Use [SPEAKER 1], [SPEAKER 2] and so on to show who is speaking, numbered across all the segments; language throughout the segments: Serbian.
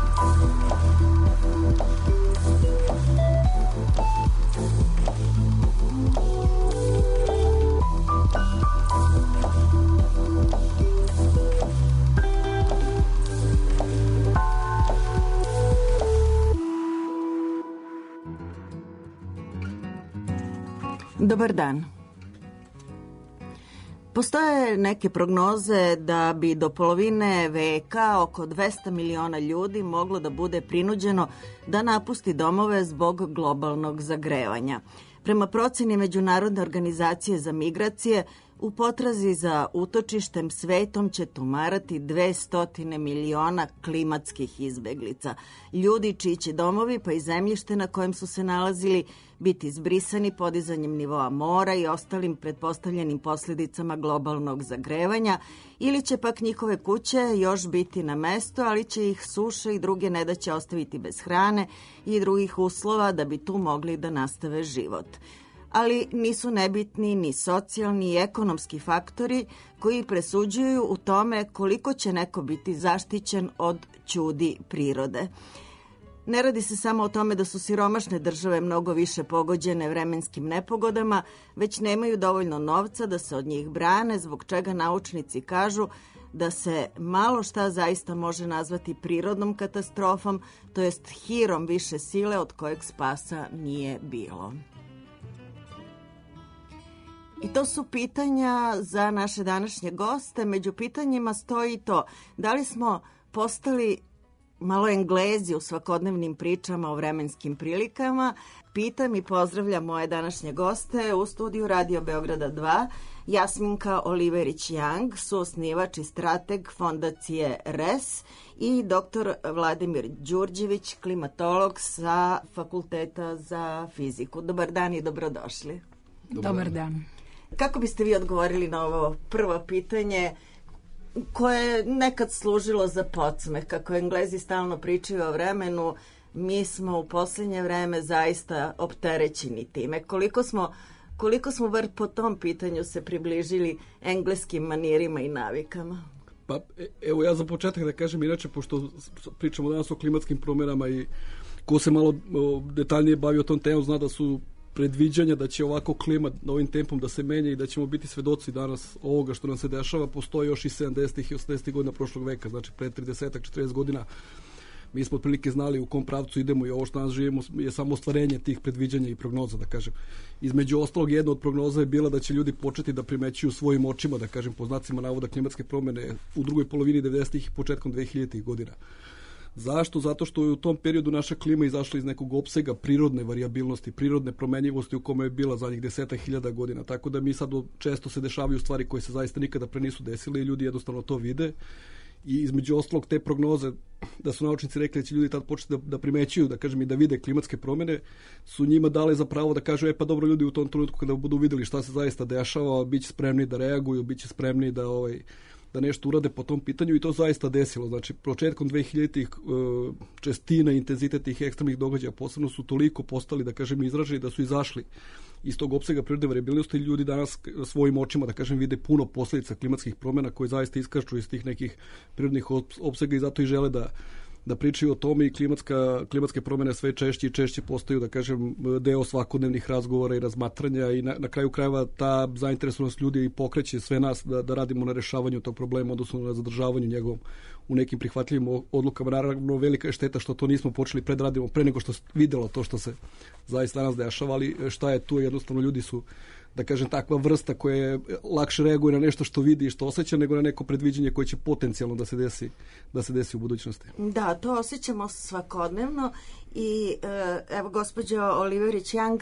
[SPEAKER 1] Dobar dan. Postoje neke prognoze da bi do polovine veka oko 200 miliona ljudi moglo da bude prinuđeno da napusti domove zbog globalnog zagrevanja. Prema proceni Međunarodne organizacije za migracije, u potrazi za utočištem svetom će tumarati 200 miliona klimatskih izbeglica. Ljudi čiji će domovi pa i zemljište na kojem su se nalazili biti zbrisani podizanjem nivoa mora i ostalim pretpostavljenim posljedicama globalnog zagrevanja, ili će pak njihove kuće još biti na mestu, ali će ih suša i druge nedaće ostaviti bez hrane i drugih uslova da bi tu mogli da nastave život. Ali nisu nebitni ni socijalni i ekonomski faktori koji presuđuju u tome koliko će neko biti zaštićen od ćudi prirode. Ne radi se samo o tome da su siromašne države mnogo više pogođene vremenskim nepogodama, već nemaju dovoljno novca da se od njih brane, zbog čega naučnici kažu da se malo šta zaista može nazvati prirodnom katastrofom, to jest hirom više sile od kojeg spasa nije bilo. I to su pitanja za naše današnje goste. Među pitanjima stoji to da li smo postali malo Englezi u svakodnevnim pričama o vremenskim prilikama. Pitam i pozdravljam moje današnje goste u studiju Radio Beograda 2, Jasminka Oliverić-Young, suosnivač i strateg fondacije RES, i dr. Vladimir Đurđević, klimatolog sa Fakulteta za fiziku. Dobar dan i dobrodošli.
[SPEAKER 2] Dobar dan.
[SPEAKER 1] Kako biste vi odgovorili na ovo prvo pitanje koje je nekad služilo za podsmeh? Kako Englezi stalno pričaju o vremenu, mi smo u posljednje vreme zaista opterećeni time. Koliko smo bar po tom pitanju se približili engleskim manirima i navikama?
[SPEAKER 3] Pa evo ja za početak da kažem, inače pošto pričamo danas o klimatskim promjenama i ko se malo detaljnije bavi o tom temu zna da su predviđanja da će ovako klima ovim tempom da se menja i da ćemo biti svedoci danas ovoga što nam se dešava, postoji još i 70. i 80. godina prošlog veka, znači pre 30-40 godina mi smo otprilike znali u kom pravcu idemo i ovo što danas živimo je samo ostvarenje tih predviđanja i prognoza, da kažem. Između ostalog, jedna od prognoza je bila da će ljudi početi da primećuju svojim očima, da kažem, po znacima navoda klimatske promjene u drugoj polovini 90-ih i početkom 2000-ih godina. Zašto? Zato što je u tom periodu naša klima izašla iz nekog opsega prirodne varijabilnosti, prirodne promenjivosti u kome je bila zadnjih 10.000 godina. Tako da mi sad često se dešavaju stvari koje se zaista nikada pre nisu desile i ljudi jednostavno to vide. I između ostalog te prognoze, da su naučnici rekli da će ljudi tad početi da primećuju, da kažem, i da vide klimatske promjene, su njima dale za pravo da kažu, pa dobro, ljudi u tom trenutku kada budu vidjeli šta se zaista dešava, bit će spremni da reaguju, bit će spremni da nešto urade po tom pitanju, i to zaista desilo. Znači, početkom 2000-ih čestina i intenzitet tih ekstremnih događaja posebno su toliko postali, da kažem, izraženi da su izašli iz tog opsega prirodne varijabilnosti i ljudi danas svojim očima, da kažem, vide puno posljedica klimatskih promjena koje zaista iskaču iz tih nekih prirodnih opsega i zato i žele da pričaju o tome, i klimatske promjene sve češće i češće postaju, da kažem, deo svakodnevnih razgovora i razmatranja, i na kraju krajeva ta zainteresovanost ljudi pokreće sve nas da radimo na rešavanju tog problema, odnosno na zadržavanju njegovom u nekim prihvatljivim odlukama. Naravno, velika je šteta što to nismo počeli predradimo pre nego što videlo to što se zaista danas dešava, ali šta je tu, jednostavno ljudi su, da kažem, takva vrsta koja lakše reaguje na nešto što vidi i što osjeća nego na neko predviđenje koje će potencijalno da se desi u budućnosti.
[SPEAKER 1] Da, to osjećamo svakodnevno i evo, gospođo Oliverić-Young,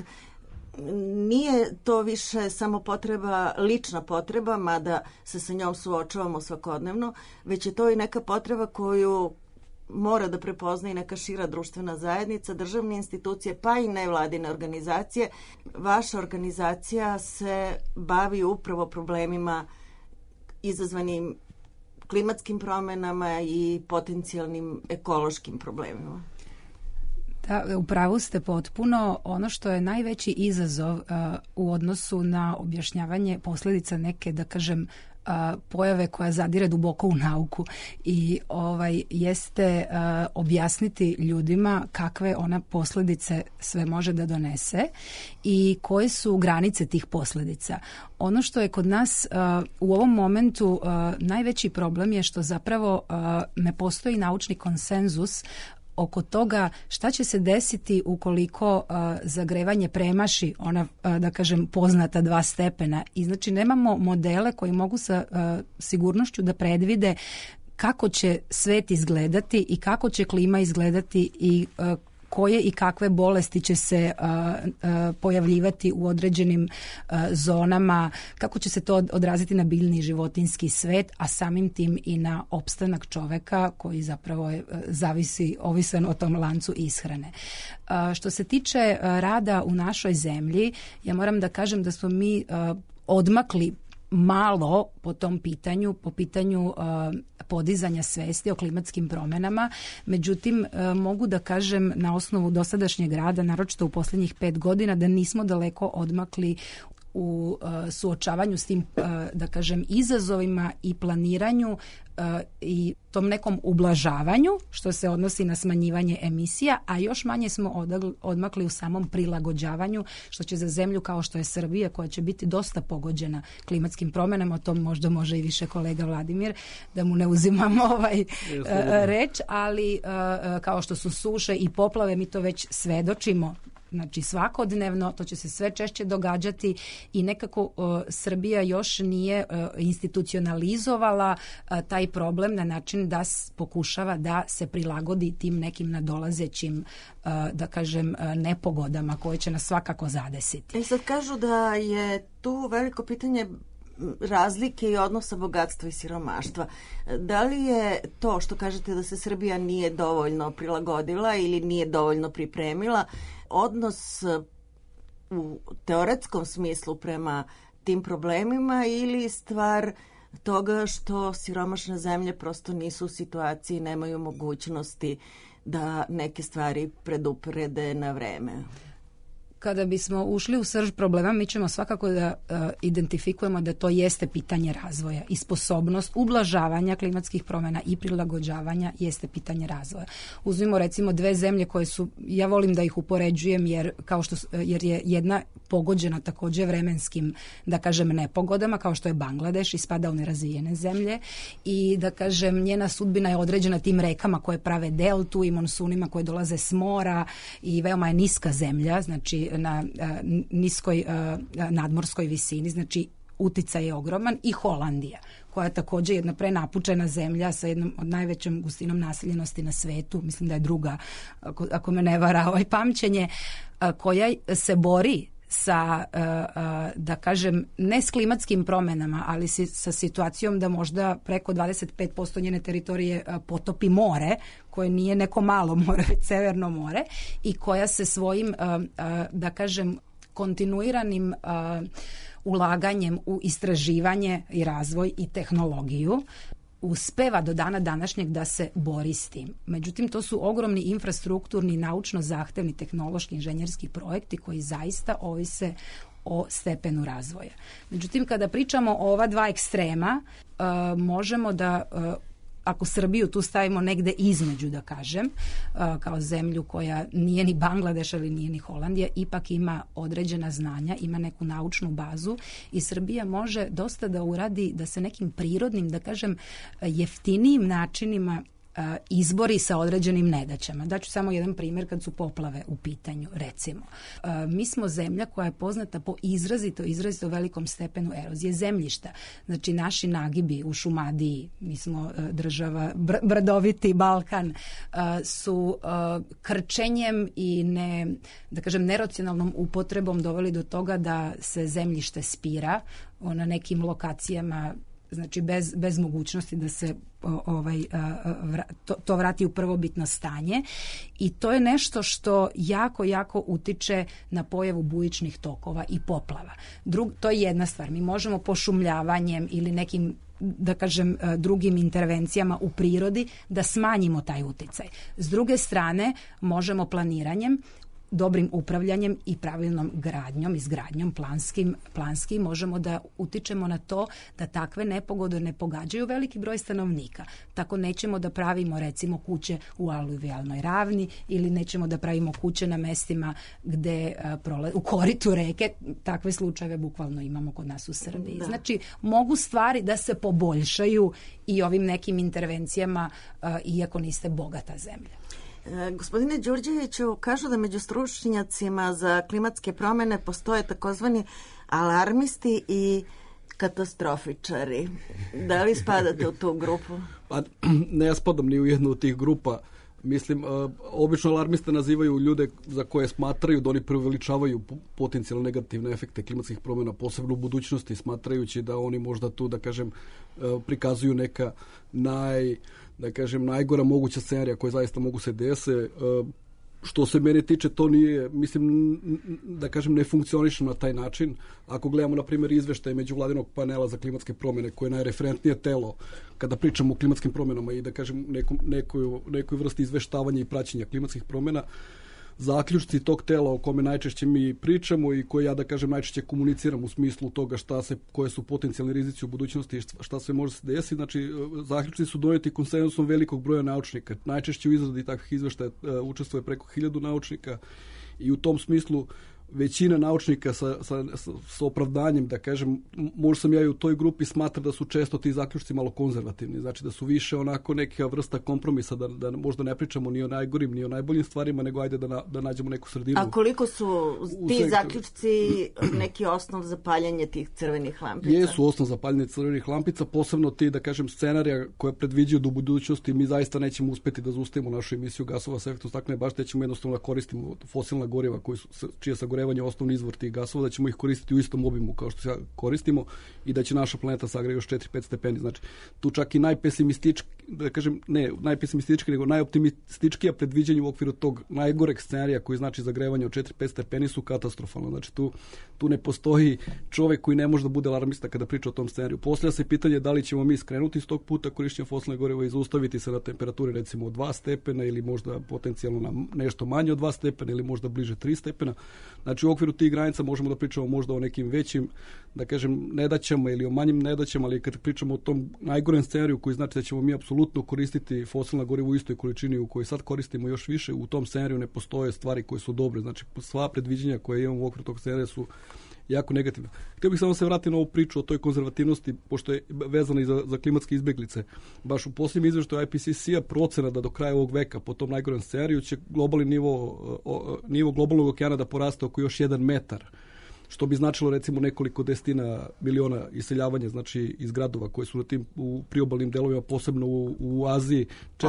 [SPEAKER 1] nije to više samo potreba, lična potreba, mada se sa njom suočavamo svakodnevno, već je to i neka potreba koju mora da prepozna i neka šira društvena zajednica, državne institucije, pa i nevladine organizacije. Vaša organizacija se bavi upravo problemima izazvanim klimatskim promjenama i potencijalnim ekološkim problemima.
[SPEAKER 2] Da, upravo ste potpuno. Ono što je najveći izazov u odnosu na objašnjavanje posljedica neke, da kažem, pojave koja zadire duboko u nauku i jeste objasniti ljudima kakve ona posljedice sve može da donese i koje su granice tih posljedica. Ono što je kod nas u ovom momentu najveći problem je što zapravo ne postoji naučni konsenzus oko toga šta će se desiti ukoliko zagrevanje premaši ona, da kažem, poznata 2 stepena. I znači nemamo modele koji mogu sa sigurnošću da predvide kako će svet izgledati i kako će klima izgledati i koje i kakve bolesti će se pojavljivati u određenim zonama, kako će se to odraziti na biljni i životinjski svet, a samim tim i na opstanak čoveka koji zapravo je ovisan o tom lancu ishrane. Što se tiče rada u našoj zemlji, ja moram da kažem da smo mi odmakli malo po tom pitanju, po pitanju podizanja svesti o klimatskim promjenama. Međutim, mogu da kažem na osnovu dosadašnjeg rada, naročito u posljednjih 5 godina, da nismo daleko odmakli u suočavanju s tim, da kažem, izazovima i planiranju i tom nekom ublažavanju što se odnosi na smanjivanje emisija, a još manje smo odmakli u samom prilagođavanju, što će za zemlju kao što je Srbija, koja će biti dosta pogođena klimatskim promjenama, o tom možda može i više kolega Vladimir, da mu ne uzimamo reč, ali kao što su suše i poplave, mi to već svedočimo. Znači svakodnevno, to će se sve češće događati i nekako Srbija još nije institucionalizovala taj problem na način da pokušava da se prilagodi tim nekim nadolazećim, da kažem, nepogodama koje će nas svakako zadesiti.
[SPEAKER 1] I sad kažu da je tu veliko pitanje razlike i odnosa bogatstva i siromaštva. Da li je to što kažete da se Srbija nije dovoljno prilagodila ili nije dovoljno pripremila, odnos u teoretskom smislu prema tim problemima ili stvar toga što siromašne zemlje prosto nisu u situaciji, nemaju mogućnosti da neke stvari preduprede na vreme?
[SPEAKER 2] Kada bismo ušli u srž problema, mi ćemo svakako da identifikujemo da to jeste pitanje razvoja i sposobnost ublažavanja klimatskih promjena i prilagođavanja jeste pitanje razvoja. Uzmimo recimo 2 zemlje koje su, ja volim da ih upoređujem jer je jedna pogođena također vremenskim, da kažem, nepogodama, kao što je Bangladeš i spada u nerazvijene zemlje i da kažem njena sudbina je određena tim rekama koje prave deltu i monsunima koje dolaze s mora i veoma je niska zemlja, znači na niskoj nadmorskoj visini, znači uticaj je ogroman, i Holandija, koja je također jedna prenapučena zemlja sa jednom od najvećom gustinom naseljenosti na svetu, mislim da je druga, ako me ne vara pamćenje, koja se bori sa, da kažem, ne s klimatskim promjenama, ali sa situacijom da možda preko 25% njene teritorije potopi more, koje nije neko malo more, već Severno more, i koja se svojim, da kažem, kontinuiranim ulaganjem u istraživanje i razvoj i tehnologiju uspeva do dana današnjeg da se bori s tim. Međutim, to su ogromni infrastrukturni, naučno zahtevni, tehnološki, inženjerski projekti koji zaista ovise o stepenu razvoja. Međutim, kada pričamo o ova 2 ekstrema, možemo da, ako Srbiju tu stavimo negde između, da kažem, kao zemlju koja nije ni Bangladeš, ali nije ni Holandija, ipak ima određena znanja, ima neku naučnu bazu i Srbija može dosta da uradi da se nekim prirodnim, da kažem, jeftinijim načinima izbori sa određenim nedaćama. Daću samo jedan primjer kad su poplave u pitanju, recimo. Mi smo zemlja koja je poznata po izrazito velikom stepenu erozije zemljišta. Znači, naši nagibi u Šumadiji, mi smo država, brdoviti Balkan, su krčenjem i neracionalnom upotrebom doveli do toga da se zemljište spira na nekim lokacijama, znači bez mogućnosti da se to vrati u prvobitno stanje, i to je nešto što jako utiče na pojavu bujičnih tokova i poplava. To je jedna stvar. Mi možemo pošumljavanjem ili nekim, da kažem, drugim intervencijama u prirodi da smanjimo taj uticaj. S druge strane, možemo planiranjem dobrim upravljanjem i pravilnom gradnjom, izgradnjom planski možemo da utičemo na to da takve nepogode ne pogađaju veliki broj stanovnika. Tako nećemo da pravimo recimo kuće u aluvijalnoj ravni ili nećemo da pravimo kuće na mestima gde u koritu reke. Takve slučajeve bukvalno imamo kod nas u Srbiji. Da. Znači, mogu stvari da se poboljšaju i ovim nekim intervencijama, iako niste bogata zemlja.
[SPEAKER 1] Gospodine Đurđeviću, kažu da među stručnjacima za klimatske promjene postoje takozvani alarmisti i katastrofičari. Da li spadate u tu grupu?
[SPEAKER 3] Pa, ne, ja spadam ni u jednu od tih grupa. Mislim, obično alarmiste nazivaju ljude za koje smatraju da oni preuveličavaju potencijalno negativne efekte klimatskih promjena, posebno u budućnosti, smatrajući da oni možda tu, da kažem, prikazuju neka najgora moguća scenarija koje zaista mogu se dese. Što se mene tiče, to nije, mislim, da kažem, ne funkcioniše na taj način. Ako gledamo, na primjer, izveštaje međuvladinog panela za klimatske promjene, koje je najreferentnije telo kada pričamo o klimatskim promjenama i, da kažem, nekoj vrsti izveštavanja i praćenja klimatskih promjena, zaključci tog tela o kome najčešće mi pričamo i koje ja, da kažem, najčešće komuniciram u smislu toga koje su potencijalni rizici u budućnosti i šta se može se desiti. Znači, zaključci su doneti konsenzusom velikog broja naučnika. Najčešće u izradi takvih izveštaja učestvuje preko 1000 naučnika i u tom smislu većina naučnika sa opravdanjem, da kažem, možda sam ja i u toj grupi, smatra da su često ti zaključci malo konzervativni, znači da su više onako neka vrsta kompromisa, da možda ne pričamo ni o najgorim, ni o najboljim stvarima, nego ajde da nađemo neku sredinu.
[SPEAKER 1] A koliko su ti zaključci neki osnov za paljenje tih crvenih lampica?
[SPEAKER 3] Jesu osnov za paljenje crvenih lampica, posebno ti, da kažem, scenarija koja predviđaju da u budućnosti mi zaista nećemo uspjeti da zaustavimo našu emisiju gasova sa efektom staklene bašte, ćemo jednostavno da koristimo fosilna goriva čije sagorevanje osnovni izvor tih gasova, da ćemo ih koristiti u istom obimu kao što se koristimo i da će naša planeta sagreje još 4-5 stepeni. Znači, tu čak i najpesimistički, da kažem, ne najpesimistički, nego najoptimističkija predviđanja u okviru tog najgoreg scenarija koji znači zagrevanje od 4-5 stepeni su katastrofalno. Znači, tu ne postoji čovjek koji ne može da bude alarmista kada priča o tom scenariju. Postavlja se pitanje da li ćemo mi skrenuti iz tog puta korišćenja fosilnih goriva i zaustaviti se na temperaturi recimo od 2 stepena ili možda potencijalno na nešto manje od 2 stepena ili možda bliže 3 stepena. Znači, u okviru tih granica možemo da pričamo možda o nekim većim, da kažem, nedaćama ili o manjim nedaćama, ali kad pričamo o tom najgorem scenariju koji znači da ćemo mi apsolutno koristiti fosilna goriva u istoj količini u kojoj sad koristimo još više, u tom scenariju ne postoje stvari koje su dobre. Znači, sva predviđenja koje imamo u okviru tog scenarija su jako negativna. Htio bih samo se vratiti na ovu priču o toj konzervativnosti, pošto je vezana i za klimatske izbjeglice. Baš u posljednjem izveštaju IPCC-a procena da do kraja ovog veka po tom najgorem scenariju će globalni nivo globalnog okeana da poraste oko još 1 metar, što bi značilo recimo nekoliko desetina miliona iseljavanja, znači iz gradova koji su na tim u priobalnim delovima, posebno u Aziji,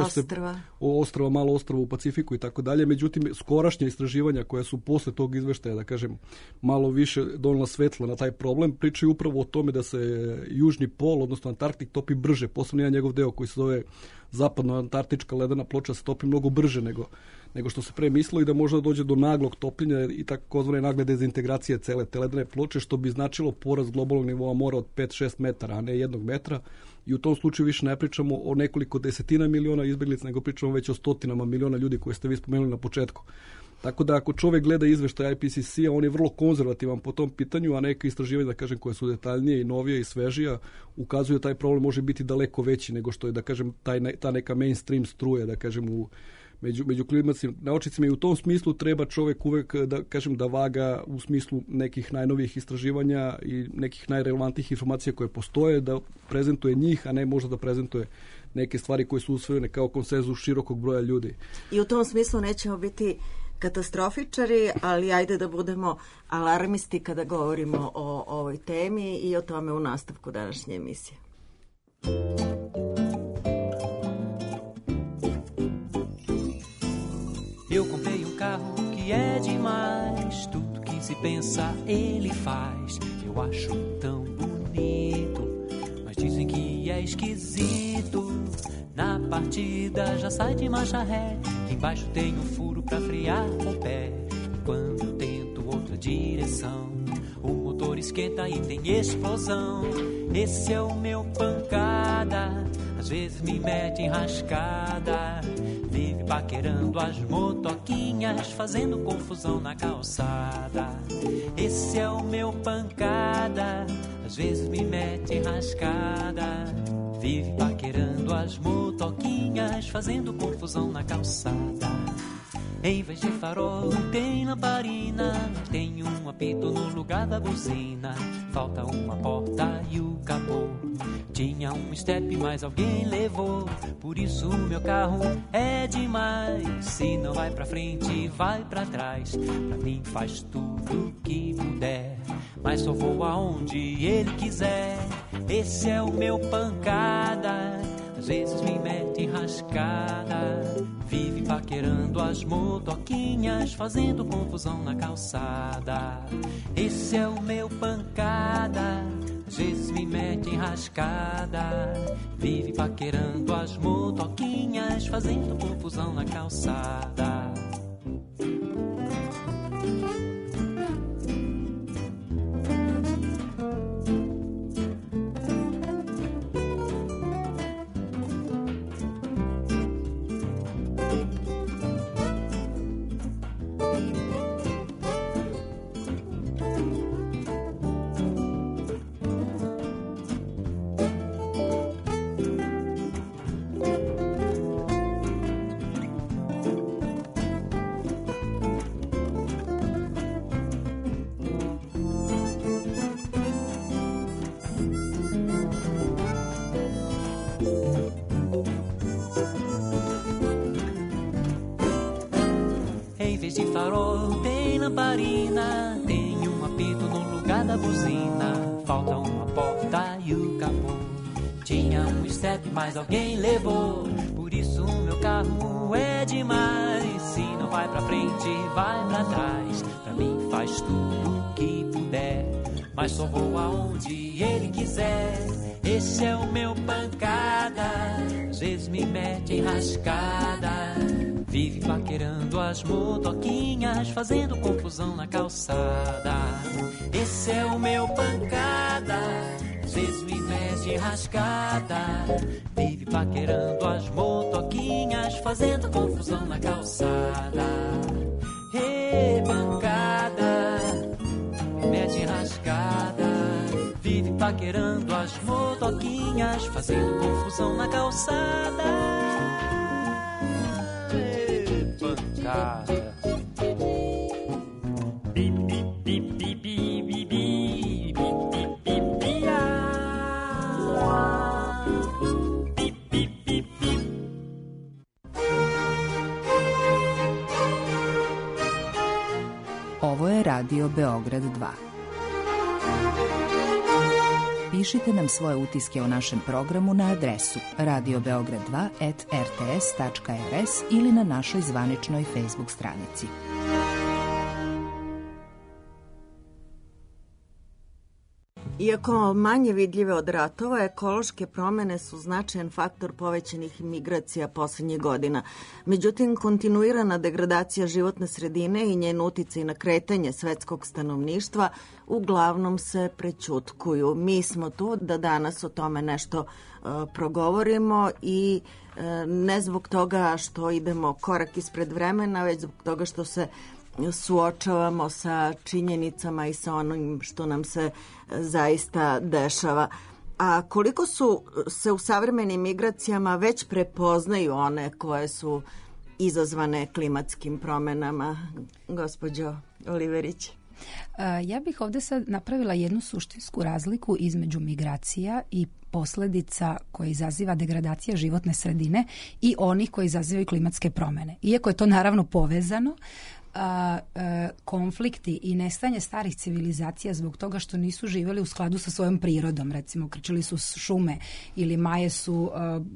[SPEAKER 3] ostrava, malo ostrava u Pacifiku i tako dalje. Međutim, skorašnja istraživanja koja su posle tog izveštaja, da kažem, malo više donela svetla na taj problem, pričaju upravo o tome da se južni pol, odnosno Antarktik, topi brže, posebno jedan njegov deo koji se zove zapadno-antarktička ledena ploča, se topi mnogo brže nego što se pre mislilo i da možda dođe do naglog topljenja i takozvane nagle dezintegracije cele te ledene ploče, što bi značilo porast globalnog nivoa mora od 5-6 metara, a ne 1 metra. I u tom slučaju više ne pričamo o nekoliko desetina miliona izbjeglica, nego pričamo već o stotinama miliona ljudi koje ste vi spomenuli na početku. Tako da ako čovjek gleda izveštaj IPCC-a, on je vrlo konzervativan po tom pitanju, a neka istraživanja, da kažem, koje su detaljnije i novije i svežija, ukazuju da taj problem može biti daleko veći nego što je, da kažem, ta neka mainstream struja, da kažem, među klimatskim naučnicima, i u tom smislu treba čovjek uvek, da kažem, da vaga u smislu nekih najnovijih istraživanja i nekih najrelevantnijih informacija koje postoje, da prezentuje njih, a ne možda da prezentuje neke stvari koje su usvojene kao konsenzus širokog broja ljudi.
[SPEAKER 1] I u tom smislu nećemo biti katastrofičari, ali ajde da budemo alarmisti kada govorimo o ovoj temi i o tome u nastavku današnje emisije.
[SPEAKER 4] Eu comprei carro que é demais, tudo que se pensa ele faz. Eu acho tão bonito, mas dizem que é esquisito. Na partida já sai de marcha ré, embaixo tem furo pra frear com o pé. Quando tento outra direção, o motor esquenta e tem explosão. Esse é o meu pancada, às vezes me mete enrascada. Vive vive paquerando as motoquinhas, fazendo confusão na calçada. Esse é o meu pancada, às vezes me mete rascada. Vive paquerando as motoquinhas, fazendo confusão na calçada. Em vez de farol tem lamparina, tem um apito no lugar da buzina. Falta uma porta e o capô. Tinha um step, mas alguém levou. Por isso o meu carro é demais. Se não vai pra frente, vai pra trás. Pra mim faz tudo que puder, mas só vou aonde ele quiser. Esse é o meu pancada, às vezes me mete rascada. Vive paquerando as motoquinhas, fazendo confusão na calçada. Esse é o meu pancada, às vezes me mete rascada. Vive paquerando as motoquinhas, fazendo confusão na calçada. De farol tem lamparina, tem um apito no lugar da buzina. Falta uma porta e o capô. Tinha um step, mas alguém levou. Por isso o meu carro é demais. Se não vai pra frente, vai pra trás. Pra mim faz tudo que puder, mas só vou aonde ele quiser. Esse é o meu pancada, às vezes me mete rascada. Vive paquerando as motoquinhas, fazendo confusão na calçada. Esse é o meu pancada, às vezes me mete rascada. Vive paquerando as motoquinhas, fazendo confusão na calçada. Ei, pancada, me mete rascada. Vive paquerando as motoquinhas, fazendo confusão na calçada. Pancada.
[SPEAKER 5] Ovo je Radio Beograd 2. Pišite nam svoje utiske o našem programu na adresu radiobeograd2@rts.rs ili na našoj zvaničnoj Facebook stranici.
[SPEAKER 1] Iako manje vidljive od ratova, ekološke promene su značajan faktor povećanih migracija poslednjih godina. Međutim, kontinuirana degradacija životne sredine i njen uticaj na kretanje svetskog stanovništva uglavnom se prećutkuju. Mi smo tu da danas o tome nešto progovorimo i ne zbog toga što idemo korak ispred vremena, već zbog toga što se suočavamo sa činjenicama i sa onim što nam se zaista dešava. A koliko se u savremenim migracijama već prepoznaju one koje su izazvane klimatskim promenama, gospođo Oliverić?
[SPEAKER 2] Ja bih ovdje sad napravila jednu suštinsku razliku između migracija i posljedica koje izaziva degradacija životne sredine i onih koji izazivaju klimatske promjene. Iako je to naravno povezano, konflikti i nestanje starih civilizacija zbog toga što nisu živjeli u skladu sa svojom prirodom, recimo krčili su šume ili maje su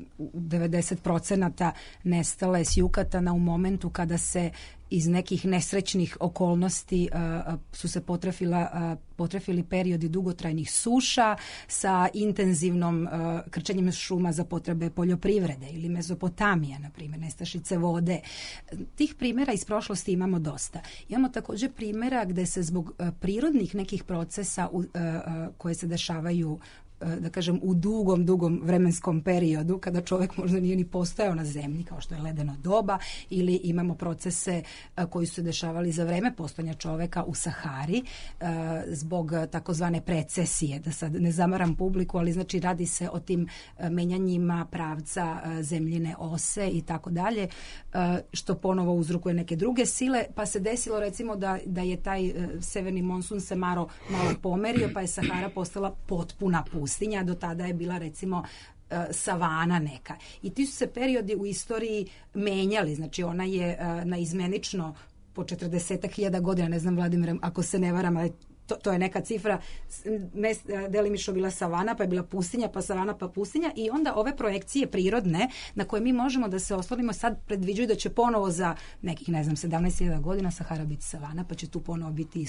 [SPEAKER 2] 90% nestale s Jukatana u momentu kada se iz nekih nesrećnih okolnosti su se potrefili periodi dugotrajnih suša sa intenzivnom krčenjem šuma za potrebe poljoprivrede ili Mezopotamija, na primjer, nestašice vode. Tih primjera iz prošlosti imamo dosta. Imamo također primjera gdje se zbog prirodnih nekih procesa koje se dešavaju da kažem, u dugom vremenskom periodu, kada čovjek možda nije ni postojao na zemlji, kao što je ledeno doba, ili imamo procese koji su se dešavali za vreme postojanja čovjeka u Sahari, zbog takozvane precesije, da sad ne zamaram publiku, ali znači radi se o tim menjanjima pravca zemljine ose i tako dalje, što ponovo uzrokuje neke druge sile, pa se desilo recimo da je taj severni monsun se malo pomerio, pa je Sahara postala potpuna pustinja, do tada je bila recimo savana neka. I ti su se periodi u istoriji menjali, znači ona je naizmenično po 40.000 godina, ne znam Vladimir, ako se ne varam, ali to je neka cifra, delimično bila savana, pa je bila pustinja, pa savana, pa pustinja, i onda ove projekcije prirodne na koje mi možemo da se oslonimo sad predviđuju da će ponovo za nekih, ne znam, 17.000 godina Sahara biti savana, pa će tu ponovo biti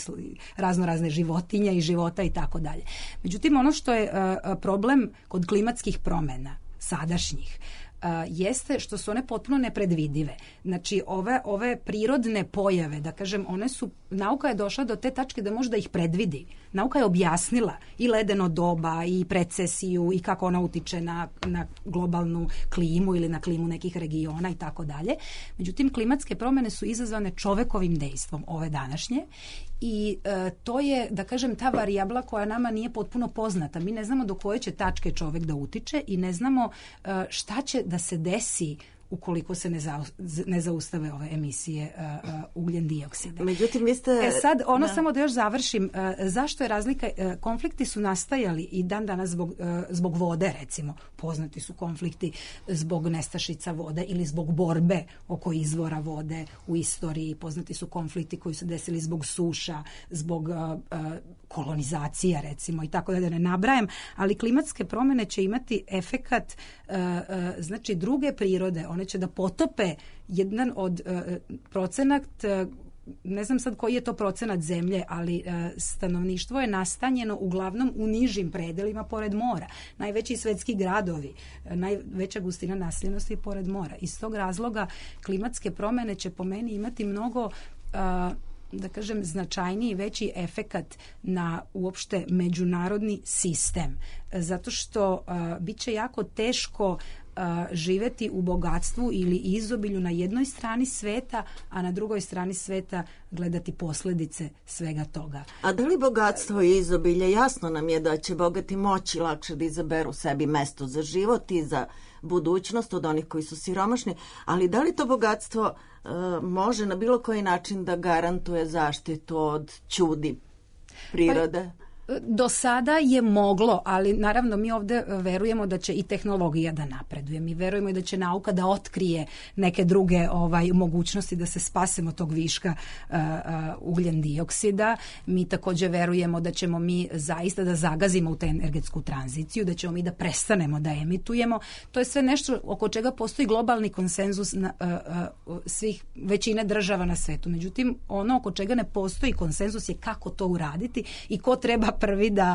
[SPEAKER 2] razne životinje i života i tako dalje. Međutim, ono što je problem kod klimatskih promjena sadašnjih, jeste što su one potpuno nepredvidive. Znači, ove prirodne pojave, da kažem, nauka je došla do te tačke da može da ih predvidi. Nauka je objasnila i ledeno doba, i precesiju, i kako ona utiče na globalnu klimu ili na klimu nekih regiona i tako dalje. Međutim, klimatske promjene su izazvane čovekovim dejstvom ove današnje, i to je, da kažem, ta varijabla koja nama nije potpuno poznata. Mi ne znamo do koje će tačke čovjek da utiče i ne znamo šta će da se desi ukoliko se ne zaustave ove emisije ugljen dioksida.
[SPEAKER 1] Međutim, vi ste...
[SPEAKER 2] Sad, samo da još završim, zašto je razlika? Konflikti su nastajali i dan danas zbog vode, recimo. Poznati su konflikti zbog nestašica vode ili zbog borbe oko izvora vode u istoriji. Poznati su konflikti koji su desili zbog suša, zbog kolonizacija, recimo, i tako da ne nabrajam, ali klimatske promjene će imati efekat, znači, druge prirode. One će da potope jedan od procenat, ne znam sad koji je to procenat zemlje, ali stanovništvo je nastanjeno uglavnom u nižim predelima pored mora. Najveći svetski gradovi, najveća gustina naseljenosti je pored mora. Iz tog razloga klimatske promjene će po meni imati mnogo da kažem, značajniji, veći efekat na uopšte međunarodni sistem. Zato što bit će jako teško živeti u bogatstvu ili izobilju na jednoj strani sveta, a na drugoj strani sveta gledati posljedice svega toga.
[SPEAKER 1] A da li bogatstvo i izobilje, jasno nam je da će bogati moći lakše da izaberu sebi mesto za život i za budućnost od onih koji su siromašni, ali da li to bogatstvo može na bilo koji način da garantuje zaštitu od ćudi prirode?
[SPEAKER 2] Do sada je moglo, ali naravno mi ovdje verujemo da će i tehnologija da napreduje. Mi verujemo i da će nauka da otkrije neke druge mogućnosti da se spasemo tog viška ugljen dioksida. Mi također verujemo da ćemo mi zaista da zagazimo u tu energetsku tranziciju, da ćemo mi da prestanemo da emitujemo. To je sve nešto oko čega postoji globalni konsenzus većine država na svetu. Međutim, ono oko čega ne postoji konsenzus je kako to uraditi i ko treba prvi da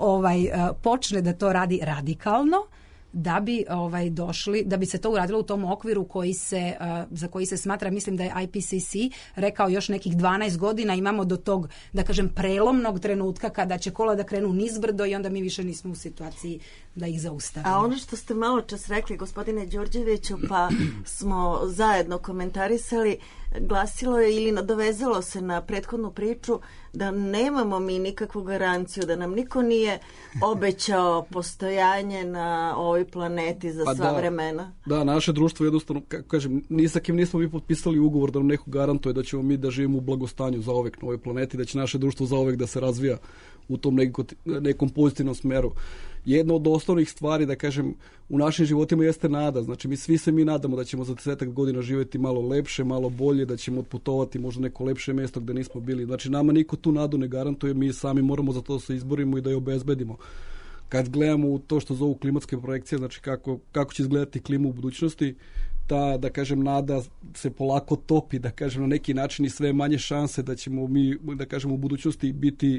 [SPEAKER 2] počne da to radi radikalno, da bi da bi se to uradilo u tom okviru za koji se smatra, mislim da je IPCC rekao još nekih 12 godina imamo do tog, da kažem, prelomnog trenutka kada će kola da krenu nizbrdo i onda mi više nismo u situaciji da ih zaustavimo.
[SPEAKER 1] A ono što ste malo čas rekli, gospodine Đurđeviću, pa smo zajedno komentarisali, glasilo je ili nadovezalo se na prethodnu priču da nemamo mi nikakvu garanciju, da nam niko nije obećao postojanje na ovoj planeti za sva vremena.
[SPEAKER 3] Da, naše društvo jednostavno, kako kažem, ni sa kim nismo mi potpisali ugovor da nam neko garantuje da ćemo mi da živimo u blagostanju zaovek na ovoj planeti, da će naše društvo zaovek da se razvija u tom nekom pozitivnom smeru. Jedna od osnovnih stvari, da kažem, u našim životima jeste nada. Znači, svi se nadamo da ćemo za 10 godina živjeti malo lepše, malo bolje, da ćemo otputovati možda neko lepše mjesto gdje nismo bili. Znači, nama niko tu nadu ne garantuje, mi sami moramo za to da se izborimo i da je obezbedimo. Kad gledamo u to što zovu klimatske projekcije, znači kako će izgledati klimu u budućnosti, ta, da kažem, nada se polako topi, da kažem, na neki način i sve manje šanse da ćemo mi, da kažem, u budućnosti biti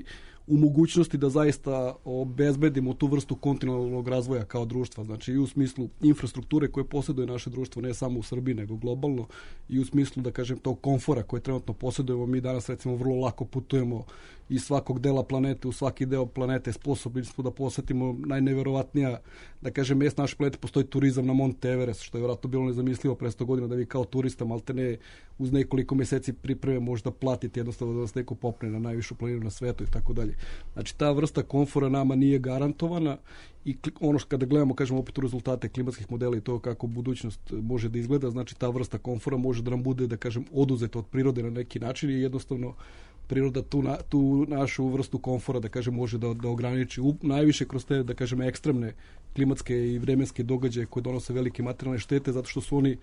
[SPEAKER 3] u mogućnosti da zaista obezbedimo tu vrstu kontinualnog razvoja kao društva. Znači i u smislu infrastrukture koje posjeduje naše društvo, ne samo u Srbiji, nego globalno, i u smislu, da kažem, tog komfora koje trenutno posjedujemo. Mi danas, recimo, vrlo lako putujemo iz svakog dela planete u svaki deo planete, sposobni smo da posetimo najneverovatnija, da kažem, mjesta naše planete. Postoji turizam na Mount Everest, što je vjerojatno bilo nezamislivo pre 100 godina, da vi kao turista maltene uz nekoliko mjeseci pripreme možda platiti jednostavno da vas neko popne na najvišu planinu na svetu i tako dalje. Znači ta vrsta komfora nama nije garantovana i ono što kada gledamo, kažemo opet u rezultate klimatskih modela i to kako budućnost može da izgleda, znači ta vrsta komfora može da nam bude, da kažem, oduzeta od prirode na neki način i jednostavno priroda tu našu vrstu komfora, da kažem, može da ograniči najviše kroz te, da kažem, ekstremne klimatske i vremenske događaje koje donose velike materijalne štete, zato što su oni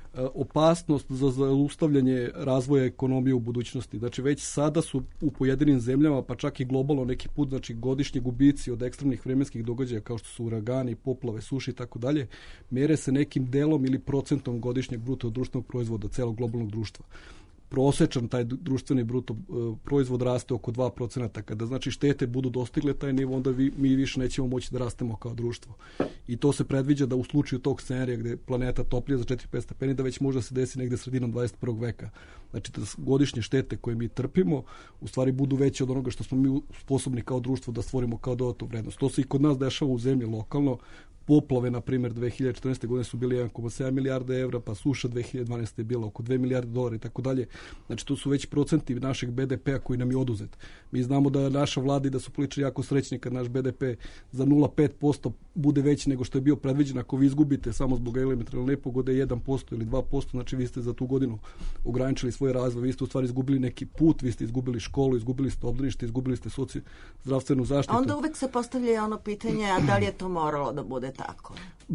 [SPEAKER 3] opasnost za zaustavljanje razvoja ekonomije u budućnosti. Znači već sada su u pojedinim zemljama, pa čak i globalno neki put, znači godišnji gubici od ekstremnih vremenskih događaja kao što su uragani, poplave, suše i tako dalje, mere se nekim delom ili procentom godišnjeg bruto društvenog proizvoda celog globalnog društva. Prosečan taj društveni bruto proizvod raste oko 2%. Kada znači štete budu dostigle taj nivo, onda mi više nećemo moći da rastemo kao društvo. I to se predviđa da u slučaju tog scenarija gde planeta toplije za 4-5 stepeni, da već možda se desi negde sredinom 21. veka. Znači da godišnje štete koje mi trpimo u stvari budu veće od onoga što smo mi sposobni kao društvo da stvorimo kao dodatnu vrednost. To se i kod nas dešava u zemlji lokalno. Poplave, na primjer, 2014. godine su bili 1,7 milijarde evra, pa suša 2012. je bila oko 2 milijarde dolara i tako dalje. Znači, to su već procenti našeg BDP-a koji nam je oduzet. Mi znamo da naša vlada i da su političari jako srećni kad naš BDP za 0,5% bude veći nego što je bio predviđen. Ako vi izgubite samo zbog elementarne nepogode 1% ili 2%, znači vi ste za tu godinu ograničili svoj razvoj, vi ste u stvari izgubili neki put, vi ste izgubili školu, izgubili ste obdanište, izgubili ste zdravstvenu zaštitu.
[SPEAKER 1] A onda uvek se postavlja ono pitanje, a da li je to moralo da bude tako?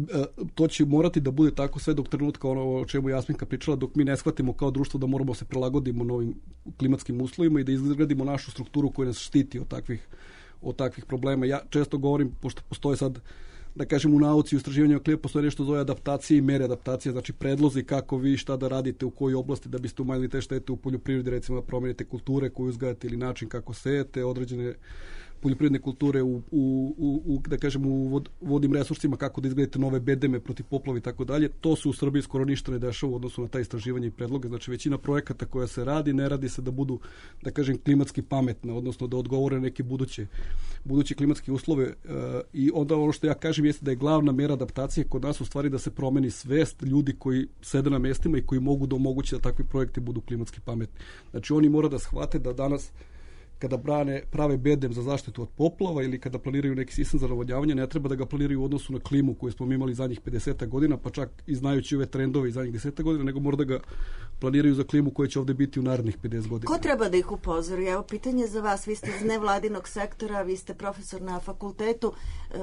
[SPEAKER 3] To će morati da bude tako sve dok trenutka, ono o čemu Jasminka pričala, dok mi ne shvatimo kao društvo da moramo se prilagodimo novim klimatskim uslovima i da izgradimo našu strukturu koja nas štiti od takvih problema. Ja često govorim, pošto postoje sad, da kažem, u nauci i u istraživanju klime postoje nešto zove adaptacije i mere adaptacije, znači predlozi kako vi šta da radite u kojoj oblasti da biste umanjili te štete u poljoprivredi, recimo da promenite kulture koju uzgajate ili način kako sejete određene poljoprivredne kulture da kažem, u vodnim resursima, kako da izgledate nove bedeme protiv poplava i tako dalje. To se u Srbiji skoro ništa ne dešava u odnosu na ta istraživanja i predloge. Znači većina projekata koja se radi, ne radi se da budu, da kažem, klimatski pametne, odnosno da odgovore neke buduće klimatske uslove. I onda ono što ja kažem jeste da je glavna mera adaptacije kod nas u stvari da se promeni svest ljudi koji sede na mestima i koji mogu da omoguće da takvi projekti budu klimatski pametni. Znači oni mora da shvate da danas kada prave bedem za zaštitu od poplava ili kada planiraju neki sistem za navodnjavanje, ne treba da ga planiraju u odnosu na klimu koju smo imali zadnjih 50 godina, pa čak i znajući ove trendove iz zadnjih 10 godina, nego mora da ga planiraju za klimu koja će ovde biti u narednih 50 godina.
[SPEAKER 1] Ko treba da ih upozori? Evo, pitanje za vas. Vi ste iz nevladinog sektora, vi ste profesor na fakultetu.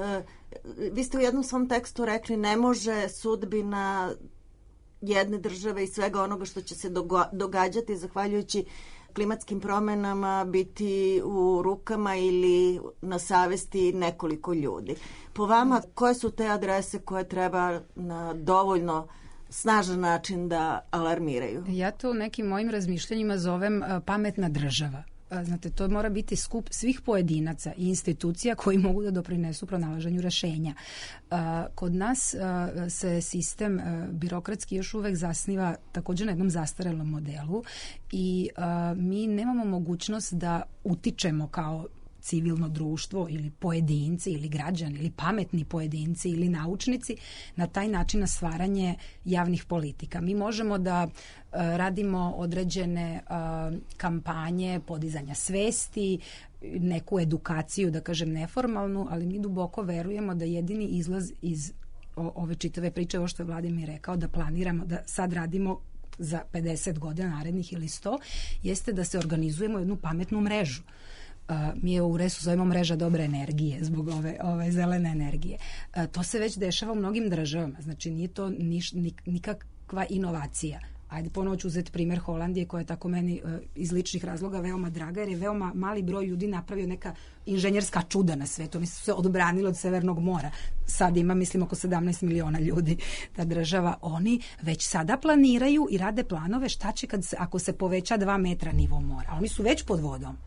[SPEAKER 1] Vi ste u jednom svom tekstu rekli ne može sudbina jedne države i svega onoga što će se događati zahvaljujući klimatskim promjenama biti u rukama ili na savesti nekoliko ljudi. Po vama, koje su te adrese koje treba na dovoljno snažan način da alarmiraju?
[SPEAKER 2] Ja to nekim mojim razmišljanjima zovem pametna država. Znate, to mora biti skup svih pojedinaca i institucija koji mogu da doprinesu pronalaženju rešenja. Kod nas se sistem birokratski još uvek zasniva također na jednom zastarelom modelu i mi nemamo mogućnost da utičemo kao civilno društvo ili pojedinci ili građani ili pametni pojedinci ili naučnici na taj način na stvaranje javnih politika. Mi možemo da radimo određene kampanje podizanja svesti, neku edukaciju, da kažem neformalnu, ali mi duboko verujemo da jedini izlaz iz ove čitave priče, ovo što je Vladimir rekao, da planiramo, da sad radimo za 50 godina narednih ili 100, jeste da se organizujemo jednu pametnu mrežu. Mi je u RES-u zovemo mreža dobre energije zbog ove zelene energije. To se već dešava u mnogim državama, znači nije to nikakva inovacija. Ajde, ponovo ću uzeti primjer Holandije koja je tako meni iz ličnih razloga veoma draga jer je veoma mali broj ljudi napravio neka inženjerska čuda na svetu. Oni su se odbranili od Severnog mora. Sad ima, mislim, oko 17 miliona ljudi ta država. Oni već sada planiraju i rade planove šta će ako se poveća 2 metra nivo mora. A oni su već pod vodom.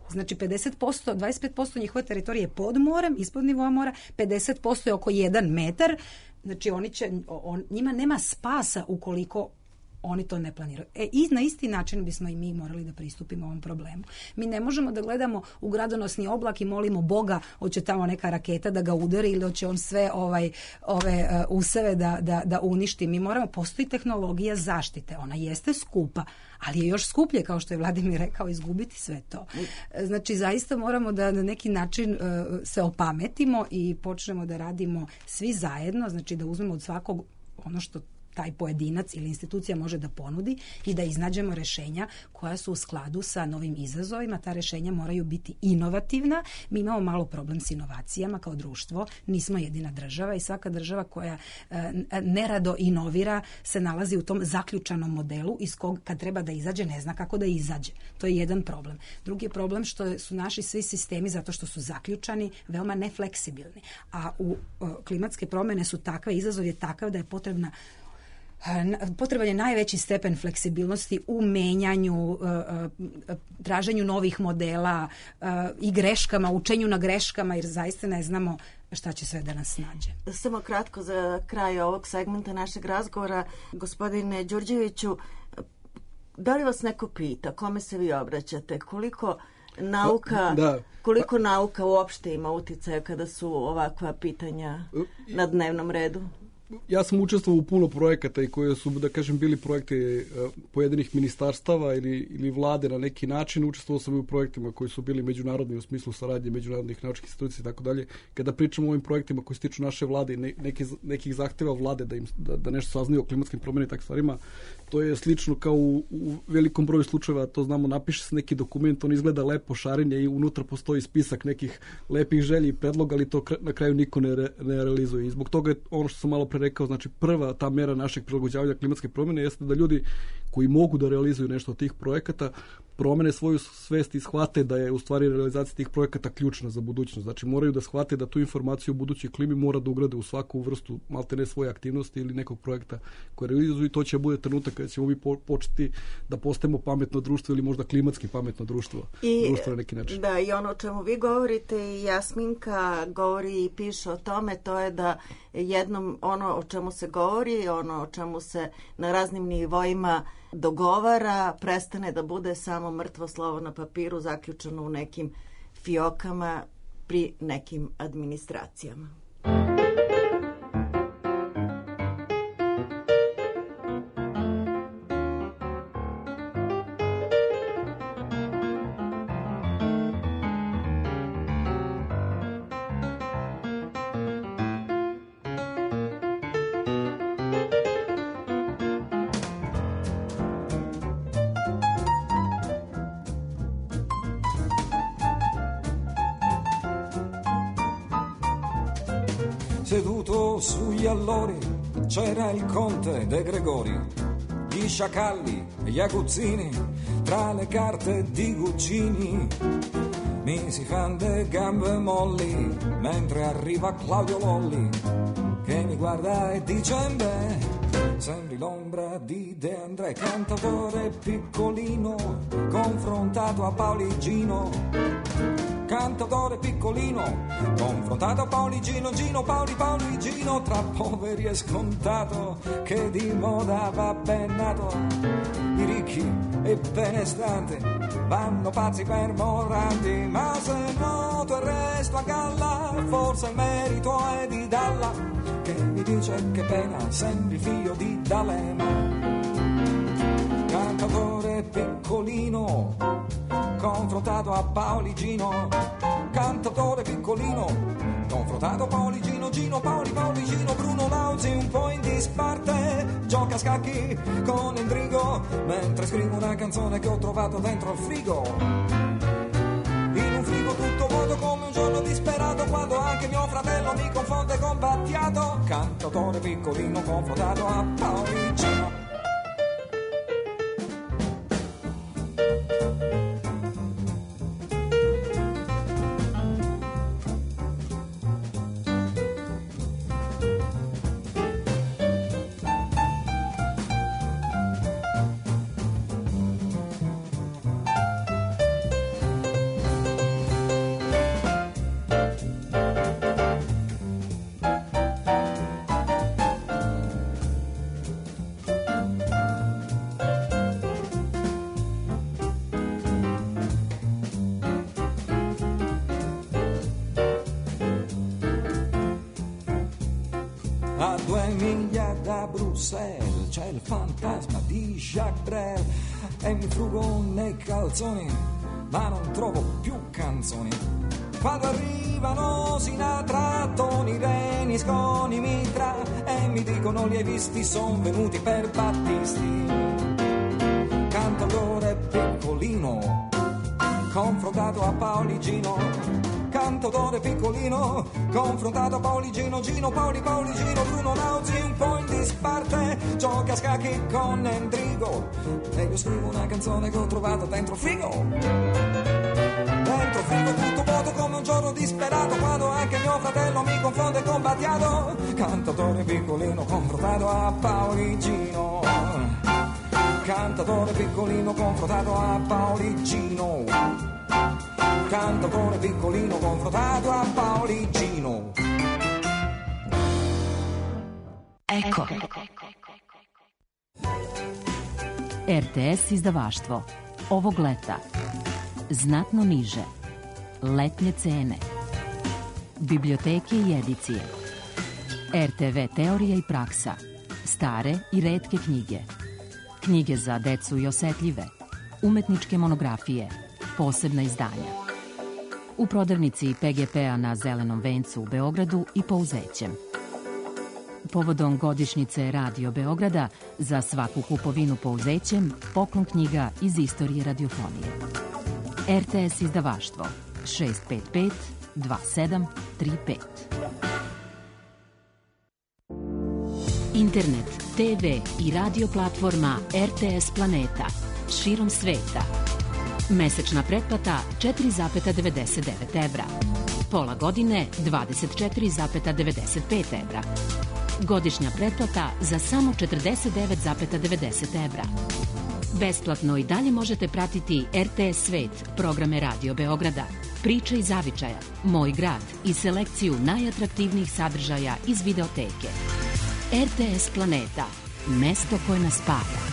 [SPEAKER 2] Znači 50%, 25% njihove teritorije je pod morem, ispod nivoa mora, 50% je oko 1 metar. Znači njima nema spasa ukoliko oni to ne planiraju. I na isti način bismo i mi morali da pristupimo ovom problemu. Mi ne možemo da gledamo u gradonosni oblak i molimo Boga hoće tamo neka raketa da ga udari ili hoće on sve ove useve da uništi. Mi moramo, postoji tehnologija zaštite. Ona jeste skupa, ali je još skuplje, kao što je Vladimir rekao, izgubiti sve to. Znači, zaista moramo da na neki način se opametimo i počnemo da radimo svi zajedno, znači da uzmemo od svakog ono što taj pojedinac ili institucija može da ponudi i da iznađemo rešenja koja su u skladu sa novim izazovima. Ta rešenja moraju biti inovativna. Mi imamo malo problem s inovacijama kao društvo. Nismo jedina država i svaka država koja nerado inovira se nalazi u tom zaključanom modelu iz kog kad treba da izađe ne zna kako da izađe. To je jedan problem. Drugi je problem što su naši svi sistemi, zato što su zaključani, veoma nefleksibilni. A klimatske promjene su takve, izazov je takav da je potreban je najveći stepen fleksibilnosti u menjanju, traženju novih modela i greškama, učenju na greškama, jer zaista ne znamo šta će sve da nas nađe.
[SPEAKER 1] Samo kratko za kraj ovog segmenta našeg razgovora. Gospodine Đurđeviću, da li vas neko pita, kome se vi obraćate, koliko nauka uopšte ima uticaja kada su ovakva pitanja na dnevnom redu?
[SPEAKER 3] Ja sam učestvovao u puno projekata i koje su, da kažem, bili projekti pojedinih ministarstava ili vlade na neki način. Učestvovao sam i u projektima koji su bili međunarodni u smislu saradnje međunarodnih naučnih institucija i tako dalje. Kada pričamo o ovim projektima koji se tiču naše vlade i nekih zahteva vlade da nešto saznaju o klimatskim promjenama i takvim stvarima, to je slično kao u velikom broju slučajeva, to znamo, napiše se neki dokument, on izgleda lepo, šarenje i unutra postoji spisak nekih lepih želji i predloga, ali to na kraju niko ne realizuje. I zbog toga je ono što sam malo pre rekao, znači prva ta mera našeg prilagođavanja klimatske promjene jeste da ljudi koji mogu da realizuju nešto od tih projekata promene svoju svest i shvate da je u stvari realizacija tih projekata ključna za budućnost. Znači moraju da shvate da tu informaciju o budućoj klimi mora da ugrade u svaku vrstu maltene svoje aktivnosti ili nekog projekta koje realizuju i to će bude trenutak kada ćemo mi početi da postajemo pametno društvo ili možda klimatski pametno društvo na neki način.
[SPEAKER 1] Da, i ono o čemu vi govorite i Jasminka govori i piše o tome, to je da jednom ono o čemu se govori, ono o čemu se na raznim nivoima dogovara, prestane da bude samo mrtvo slovo na papiru zaključano u nekim fiokama pri nekim administracijama.
[SPEAKER 6] Seduto sugli allori c'era il conte De Gregori, gli sciacalli e gli aguzzini tra le carte di Guccini. Mi si fan le gambe molli mentre arriva Claudio Lolli che mi guarda e dice beh, sembri l'ombra di De André, cantautore piccolino confrontato a Pauligino. Cantautore piccolino confrontato a Pauligino, Gino, Pauligino, tra poveri è scontato che di moda va ben nato. I ricchi e benestanti vanno pazzi per Morandi, ma se noto il resto a galla, forse il merito è di Dalla, che mi dice che pena, sembri figlio di D'Alema. Cantautore piccolino confrontato a Pauligino, cantautore piccolino confrontato a Pauligino, Gino, Pauligino, Bruno Lauzi un po' in disparte, gioca a scacchi con Endrigo mentre scrivo una canzone che ho trovato dentro al frigo. In un frigo tutto vuoto come un giorno disperato, quando anche mio fratello mi confonde con Battiato. Cantautore piccolino confrontato a Pauligino. 2 miglia da Bruxelles c'è il fantasma di Jacques Brel e mi frugo nei calzoni ma non trovo più canzoni. Quando arrivano Sinatra, Tony, Reni, Sconi, Mitra e mi dicono li hai visti, son venuti per Battisti. Cantautore piccolino confrontato a Pauligino, cantautore piccolino confrontato a Pauligino, Gino, Pauligino, Bruno Nauzi un po' in disparte, gioca a scacchi con Endrigo e io scrivo una canzone che ho trovato dentro frigo. Dentro frigo tutto vuoto come un giorno disperato, quando anche mio fratello mi confonde con Battiato. Cantautore piccolino confrontato a Pauligino, cantatore piccolino confrontato a Pauligino, cantatore piccolino confrontato a Pauligino.
[SPEAKER 5] Eko. RTS izdavaštvo. Ovog leta znatno niže. Letnje cene. Biblioteke i edicije. RTV teorija i praksa. Stare i retke knjige. Knjige za decu i osetljive. Umetničke monografije. Posebna izdanja. U prodavnici PGP-a na Zelenom vencu u Beogradu i Pouzećem. Povodom godišnjice Radio Beograda za svaku kupovinu Pouzećem poklon knjiga iz istorije radiofonije. RTS izdavaštvo 655 2735. Internet, TV i radio platforma RTS Planeta širom sveta. Mesečna pretplata 4,99 evra. Pola godine 24,95 evra. Godišnja pretplata za samo 49,90 evra. Besplatno i dalje možete pratiti RTS Svet, programe Radio Beograda, priče iz zavičaja, Moj grad i selekciju najatraktivnijih sadržaja iz videoteke. RTS Planeta, mesto koje nas spaja.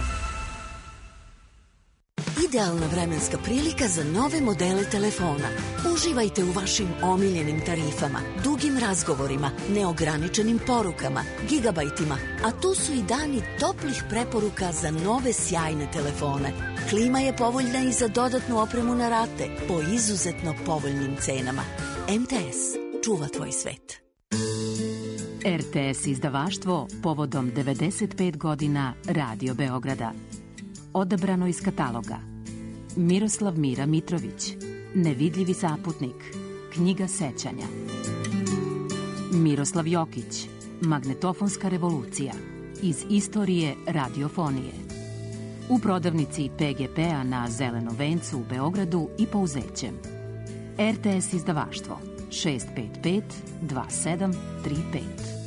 [SPEAKER 7] Idealna vremenska prilika za nove modele telefona. Uživajte u vašim omiljenim tarifama, dugim razgovorima, neograničenim porukama, gigabajtima, a tu su i dani toplih preporuka za nove sjajne telefone. Klima je povoljna i za dodatnu opremu na rate po izuzetno povoljnim cenama. MTS čuva tvoj svet.
[SPEAKER 5] RTS izdavaštvo povodom 95 godina Radio Beograda. Odabrano iz kataloga: Miroslav Mira Mitrović, Nevidljivi saputnik, Knjiga sećanja. Miroslav Jokić, Magnetofonska revolucija, iz istorije radiofonije. U prodavnici PGP-a na Zelenom vencu u Beogradu i Pouzećem. RTS izdavaštvo 655 2735.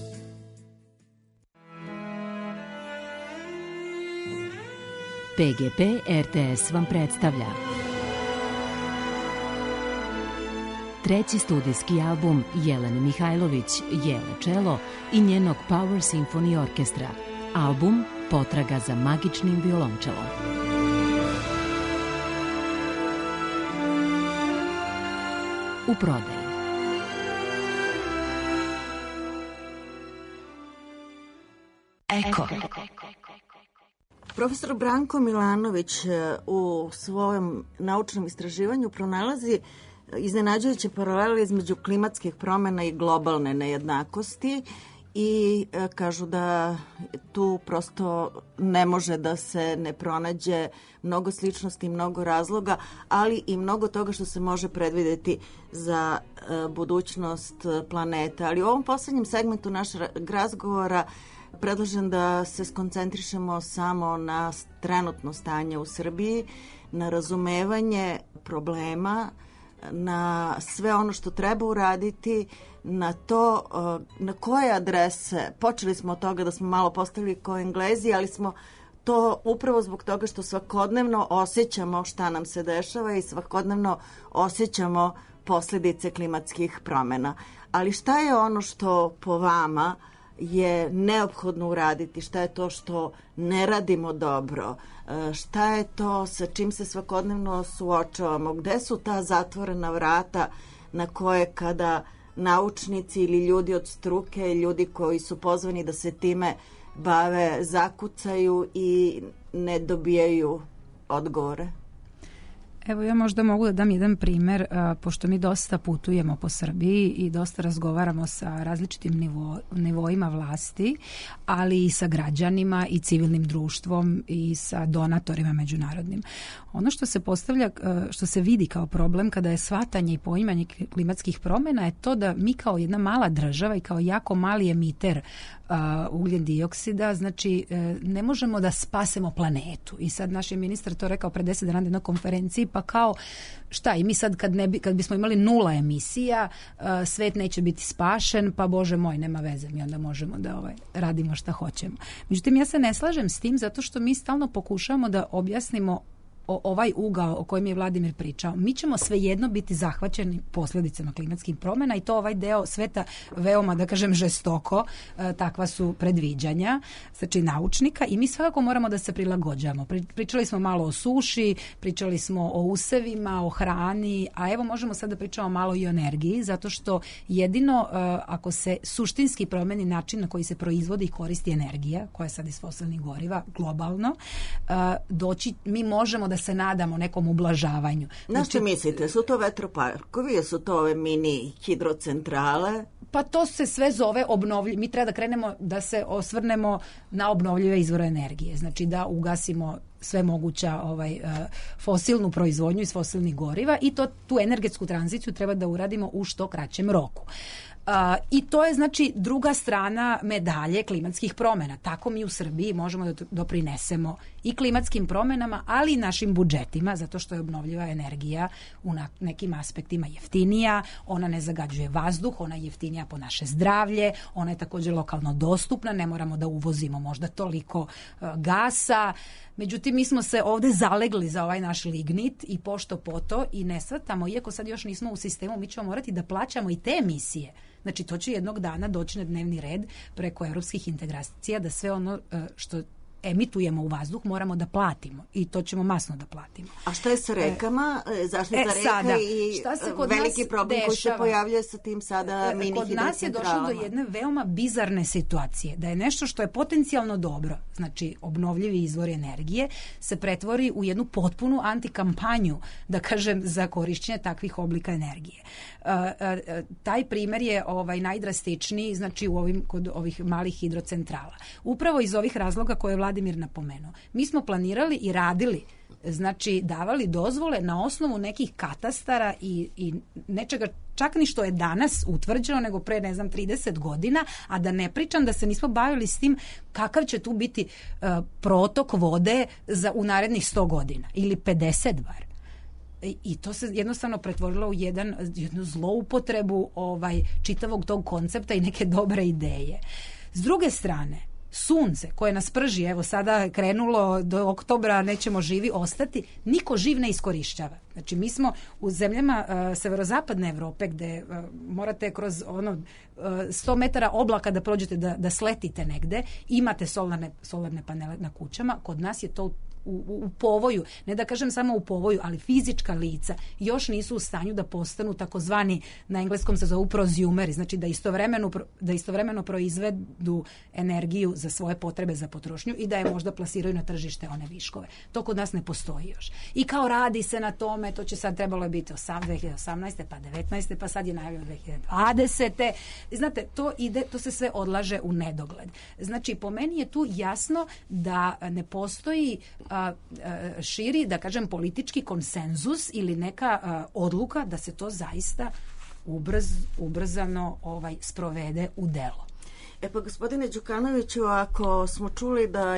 [SPEAKER 5] PGP RTS vam predstavlja treći studijski album Jelene Mihajlović, Jele Čelo i njenog Power Symphony Orkestra. Album Potraga za magičnim violončelom. U prodaji.
[SPEAKER 7] Eko.
[SPEAKER 1] Profesor Branko Milanović u svojom naučnom istraživanju pronalazi iznenađujuće paralele između klimatskih promjena i globalne nejednakosti i kažu da tu prosto ne može da se ne pronađe mnogo sličnosti i mnogo razloga, ali i mnogo toga što se može predvidjeti za budućnost planeta. Ali u ovom posljednjem segmentu našeg razgovora predlažem da se skoncentrišemo samo na trenutno stanje u Srbiji, na razumevanje problema, na sve ono što treba uraditi, na to na koje adrese. Počeli smo od toga da smo malo postavili kao Englezi, ali smo to upravo zbog toga što svakodnevno osjećamo šta nam se dešava i svakodnevno osjećamo posljedice klimatskih promjena. Ali šta je ono što po vama je neophodno uraditi, šta je to što ne radimo dobro, šta je to sa čim se svakodnevno suočavamo, gde su ta zatvorena vrata na koje kada naučnici ili ljudi od struke, ljudi koji su pozvani da se time bave, zakucaju i ne dobijaju odgovore?
[SPEAKER 2] Evo, ja možda mogu da dam jedan primer, pošto mi dosta putujemo po Srbiji i dosta razgovaramo sa različitim nivoima vlasti, ali i sa građanima i civilnim društvom i sa donatorima međunarodnim. Ono što se postavlja, što se vidi kao problem kada je shvatanje i poimanje klimatskih promjena je to da mi kao jedna mala država i kao jako mali emiter ugljen dioksida, znači ne možemo da spasemo planetu. I sad naš je ministar to rekao pre 10 dana na jednoj konferenciji, pa kao šta, i mi sad kad bismo imali 0 emisija, svet neće biti spašen, pa Bože moj, nema veze, mi onda možemo da radimo šta hoćemo. Međutim, ja se ne slažem s tim zato što mi stalno pokušavamo da objasnimo ovaj ugao o kojem je Vladimir pričao. Mi ćemo svejedno biti zahvaćeni posljedicama klimatskih promjena i to ovaj deo sveta veoma, da kažem, žestoko, takva su predviđanja, znači naučnika, i mi svakako moramo da se prilagođamo. Pričali smo malo o suši, pričali smo o usevima, o hrani, a evo možemo sad da pričamo malo i o energiji, zato što jedino ako se suštinski promeni način na koji se proizvodi i koristi energija, koja je sad iz fosilnih goriva globalno, mi možemo da se nadamo nekom ublažavanju.
[SPEAKER 1] Na što mislite? Su to vetroparkovi, su to ove mini hidrocentrale?
[SPEAKER 2] Pa to se sve zove mi treba da krenemo da se osvrnemo na obnovljive izvore energije. Znači da ugasimo sve moguća fosilnu proizvodnju iz fosilnih goriva i tu energetsku tranziciju treba da uradimo u što kraćem roku. I to je znači druga strana medalje klimatskih promjena. Tako mi u Srbiji možemo da doprinesemo i klimatskim promjenama, ali i našim budžetima, zato što je obnovljiva energija u nekim aspektima jeftinija, ona ne zagađuje vazduh, ona je jeftinija po naše zdravlje, ona je također lokalno dostupna, ne moramo da uvozimo možda toliko gasa. Međutim, mi smo se ovdje zalegli za ovaj naš lignit i pošto poto i ne shvatamo, iako sad još nismo u sistemu, mi ćemo morati da plaćamo i te emisije. Znači, to će jednog dana doći na dnevni red preko evropskih integracija, da sve ono što emitujemo u vazduh moramo da platimo i to ćemo masno da platimo.
[SPEAKER 1] A šta je sa rekama? Zaštita reka i veliki problem koji se pojavljuje sa tim sada mini hidrocentralama?
[SPEAKER 2] Kod nas je došlo do jedne veoma bizarne situacije, da je nešto što je potencijalno dobro, znači obnovljivi izvori energije, se pretvori u jednu potpunu antikampanju, da kažem, za korišćenje takvih oblika energije. Taj primjer je najdrastičniji, znači kod ovih malih hidrocentrala. Upravo iz ovih razloga koje je Vladimir napomenuo. Mi smo planirali i radili, znači davali dozvole na osnovu nekih katastara i nečega čak ni što je danas utvrđeno, nego pre 30 godina, a da ne pričam da se nismo bavili s tim kakav će tu biti protok vode u narednih 100 godina ili 50 bar. I to se jednostavno pretvorilo u jednu zloupotrebu čitavog tog koncepta i neke dobre ideje. S druge strane, sunce koje nas prži, evo sada krenulo do oktobra, nećemo živi ostati, niko živ ne iskorišćava. Znači mi smo u zemljama severozapadne Evrope gde morate kroz 100 metara oblaka da prođete da sletite negde, imate solarne panele na kućama, kod nas je to u povoju, ne da kažem samo u povoju, ali fizička lica još nisu u stanju da postanu takozvani, na engleskom se zovu prosumeri, znači da istovremeno proizvedu energiju za svoje potrebe za potrošnju i da je možda plasiraju na tržište one viškove. To kod nas ne postoji još. I kao radi se na tome, to će sad trebalo biti 2018. pa 19. pa sad je najavljeno 2020. Znate, to se sve odlaže u nedogled. Znači, po meni je tu jasno da ne postoji širi, da kažem, politički konsenzus ili neka odluka da se to zaista ubrzano sprovede u delo.
[SPEAKER 1] Pa gospodine Đukanoviću, ako smo čuli da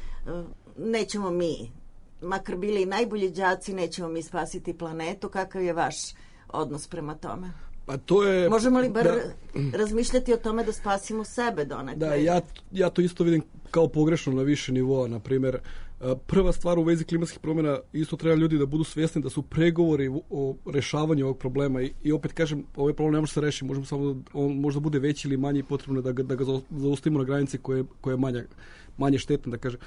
[SPEAKER 1] nećemo mi, makar bili najbolji đaci, nećemo mi spasiti planetu, kakav je vaš odnos prema tome?
[SPEAKER 3] Pa to je,
[SPEAKER 1] možemo li bar razmišljati o tome da spasimo sebe donekle?
[SPEAKER 3] Da, ja to isto vidim kao pogrešno na više nivoa. Na primjer, prva stvar u vezi klimatskih promjena, isto treba ljudi da budu svjesni da su pregovori o rešavanju ovog problema i opet kažem, ovaj problem ne može se rešiti, možemo samo on možda bude veći ili manji, potrebno da ga zaustavimo na granici koja je manje štetna, da kažem.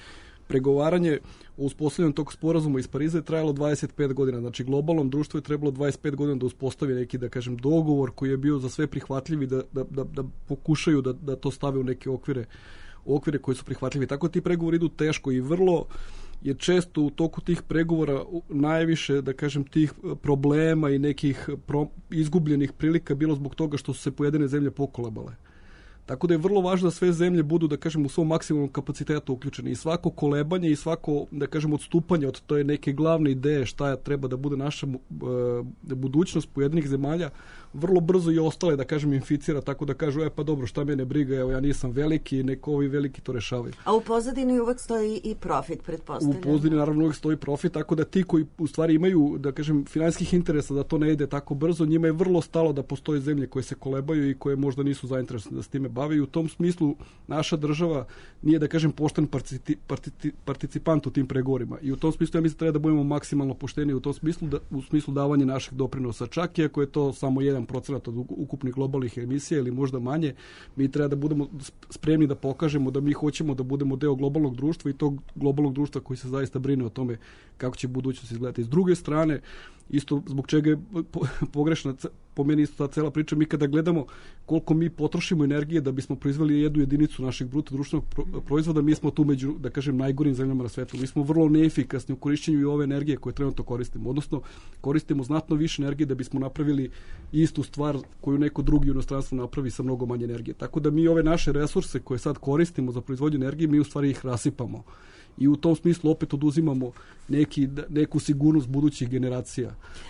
[SPEAKER 3] pregovaranje o uspostavljanju tog sporazuma iz Pariza je trajalo 25 godina. Znači, globalnom društvu je trebalo 25 godina da uspostavi neki, da kažem, dogovor koji je bio za sve prihvatljivi, da pokušaju da to stave u neke okvire koji su prihvatljivi. Tako ti pregovori idu teško i vrlo je često u toku tih pregovora najviše, da kažem, tih problema i nekih izgubljenih prilika bilo zbog toga što su se pojedine zemlje pokolebale. Tako da je vrlo važno da sve zemlje budu, da kažem, u svom maksimalnom kapacitetu uključene i svako kolebanje i svako, da kažem, odstupanje od to je neke glavne ideje šta treba da bude naša budućnost pojedinih zemalja, vrlo brzo i ostale, da kažem, inficira, tako da kažu, pa dobro, šta mene briga, evo ja nisam veliki, neko ovi veliki to rešavaju.
[SPEAKER 1] A u pozadini uvek stoji i profit, pretpostavljam.
[SPEAKER 3] U pozadini naravno uvek stoji profit, tako da ti koji u stvari imaju, da kažem, finansijskih interesa da to ne ide tako brzo, njima je vrlo stalo da postoje zemlje koje se kolebaju i koje možda nisu zainteresovane da s time bave i u tom smislu naša država nije, da kažem, pošten participant u tim pregovorima. I u tom smislu ja mislim treba da budemo maksimalno pošteni u tom smislu, u smislu davanja naših doprinosa. Čak i ako je to samo 1% od ukupnih globalnih emisija ili možda manje, mi treba da budemo spremni da pokažemo da mi hoćemo da budemo deo globalnog društva i tog globalnog društva koji se zaista brine o tome kako će budućnost izgledati. S druge strane, isto zbog čega je pogrešna po meni isto ta cela priča, mi kada gledamo koliko mi potrošimo energije da bismo proizveli jednu jedinicu našeg bruto društvenog proizvoda, mi smo tu među, da kažem, najgorim zemljama na svetu. Mi smo vrlo neefikasni u korišćenju i ove energije koje trenutno koristimo. Odnosno, koristimo znatno više energije da bismo napravili istu stvar koju neko drugi u inostranstvu napravi sa mnogo manje energije. Tako da mi ove naše resurse koje sad koristimo za proizvodnju energije, mi u stvari ih rasipamo. I u tom smislu opet oduzimamo neku sigurnost budućih generacija.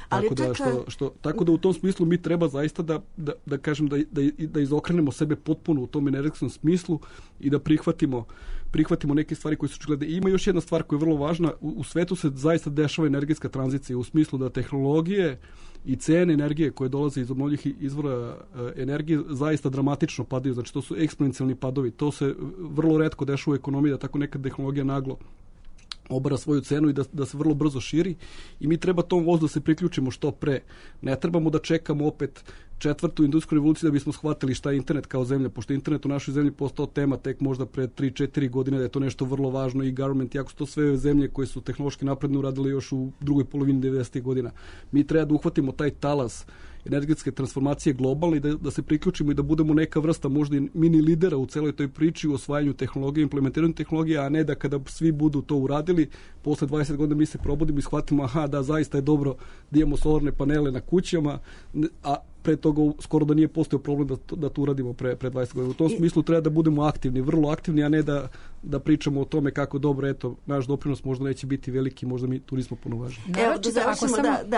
[SPEAKER 3] Tako da u tom smislu mi treba zaista da kažem da izokrenemo sebe potpuno u tom energetskom smislu i da prihvatimo neke stvari koje su očigledne. Ima još jedna stvar koja je vrlo važna. U svetu se zaista dešava energetska tranzicija u smislu da tehnologije i cene energije koje dolaze iz obnovljivih izvora energije zaista dramatično padaju. Znači to su eksponencijalni padovi. To se vrlo retko dešava u ekonomiji da tako neka tehnologija naglo obara svoju cenu i da se vrlo brzo širi i mi treba tom vozu da se priključimo što pre. Ne trebamo da čekamo opet 4. industrijsku revoluciju da bismo shvatili šta je internet kao zemlja, pošto je internet u našoj zemlji postao tema tek možda pre 3-4 godine, da je to nešto vrlo važno i government, jako su to sve zemlje koje su tehnološki napredno uradile još u drugoj polovini 90. godina. Mi treba da uhvatimo taj talas energetske transformacije globalne i da se priključimo i da budemo neka vrsta možda i mini lidera u celoj toj priči u osvajanju tehnologije, implementiranju tehnologije, a ne da kada svi budu to uradili, posle 20 godina mi se probudimo i shvatimo, da zaista je dobro da imamo solarne panele na kućama, a pre toga skoro da nije postao problem da to uradimo pre 20 godina. U tom smislu treba da budemo aktivni, vrlo aktivni, a ne da pričamo o tome kako dobro, eto, naš doprinos možda neće biti veliki, možda mi tu nismo puno važni.
[SPEAKER 1] Evo, da završimo,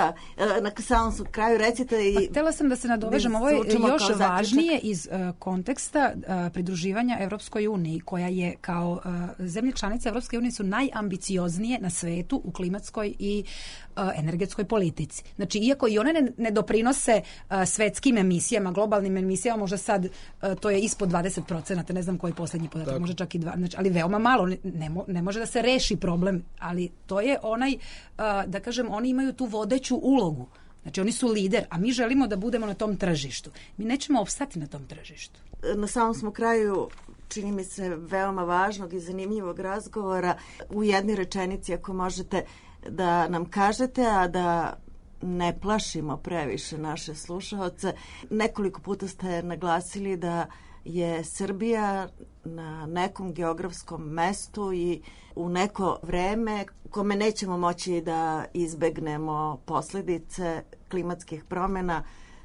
[SPEAKER 1] na samom kraju recite i...
[SPEAKER 2] Htela sam da se nadovežem, ovo je još važnije iz konteksta pridruživanja Evropskoj uniji, koja je kao zemlje članice Evropske unije su najambicioznije na svetu u klimatskoj i energetskoj politici. Znači, iako i one ne doprinose svetskim emisijama, globalnim emisijama, možda sad to je ispod 20%, ne znam koji je posljednji podatak, možda čak i 2%, znači, ali veoma malo, ne može da se reši problem, ali to je onaj, da kažem, oni imaju tu vodeću ulogu. Znači, oni su lider, a mi želimo da budemo na tom tržištu. Mi nećemo opstati na tom tržištu.
[SPEAKER 1] Na samom smo kraju, čini mi se, veoma važnog i zanimljivog razgovora. U jednoj rečenici, ako možete da nam kažete, a da ne plašimo previše naše slušaoce. Nekoliko puta ste naglasili da je Srbija na nekom geografskom mestu i u neko vreme kome nećemo moći da izbegnemo posljedice klimatskih promjena.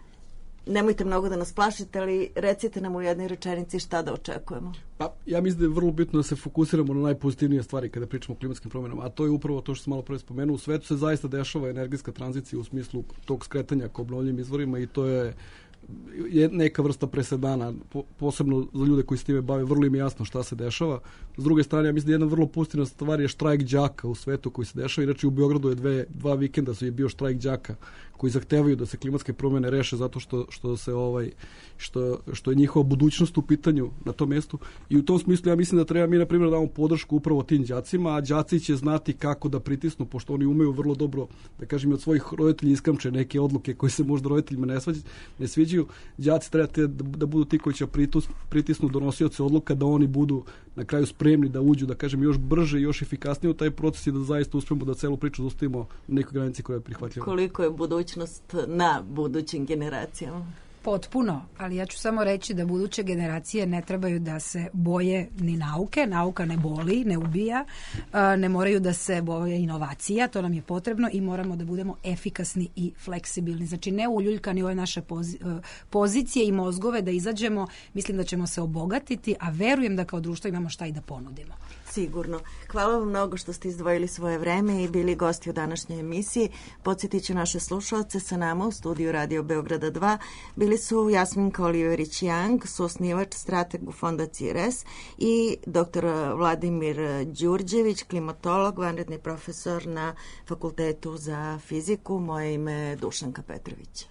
[SPEAKER 1] Nemojte mnogo da nas plašite, ali recite nam u jednoj rečenici šta da očekujemo.
[SPEAKER 3] Pa, ja mislim da je vrlo bitno da se fokusiramo na najpozitivnije stvari kada pričamo o klimatskim promjenama, a to je upravo to što sam malo pre spomenuo. U svetu se zaista dešava energetska tranzicija u smislu tog skretanja ka obnovljivim izvorima i to je neka vrsta presedana, posebno za ljude koji se time bave, vrlo im je jasno šta se dešava. S druge strane, ja mislim da jedna vrlo pozitivna stvar je štrajk đaka u svetu koji se dešava. Inače, u Beogradu je dva vikenda je bio štrajk đaka koji zahtevaju da se klimatske promjene reše zato što je njihova budućnost u pitanju na tom mjestu. I u tom smislu ja mislim da treba mi, na primjer, damo podršku upravo tim đacima, a đaci će znati kako da pritisnu, pošto oni umeju vrlo dobro, da kažem, od svojih roditelja iskamče neke odluke koje se možda roditeljima ne sviđaju, unapređuju. Đaci treba da budu ti koji će pritisnu donosioce odluka, da oni budu na kraju spremni da uđu, da kažem, još brže i još efikasnije u taj proces i da zaista uspemo da celu priču zaustavimo na nekoj granici koja je prihvatljiva.
[SPEAKER 1] Koliko je budućnost na budućim generacijama?
[SPEAKER 2] Potpuno, ali ja ću samo reći da buduće generacije ne trebaju da se boje ni nauke, nauka ne boli, ne ubija, ne moraju da se boje inovacija, to nam je potrebno i moramo da budemo efikasni i fleksibilni. Znači ne uljuljkani ove naše pozicije i mozgove da izađemo, mislim da ćemo se obogatiti, a verujem da kao društvo imamo šta i da ponudimo.
[SPEAKER 1] Sigurno. Hvala vam mnogo što ste izdvojili svoje vreme i bili gosti u današnjoj emisiji. Podsjetit ću naše slušalce, sa nama u studiju Radio Beograda 2 bili su Jasminka Oliverić-Jang, suosnivač, strateg u fondaciji RES i dr. Vladimir Đurđević, klimatolog, vanredni profesor na Fakultetu za fiziku. Moje ime je Dušanka Petrović.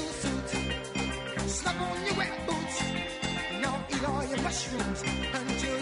[SPEAKER 8] Mushrooms until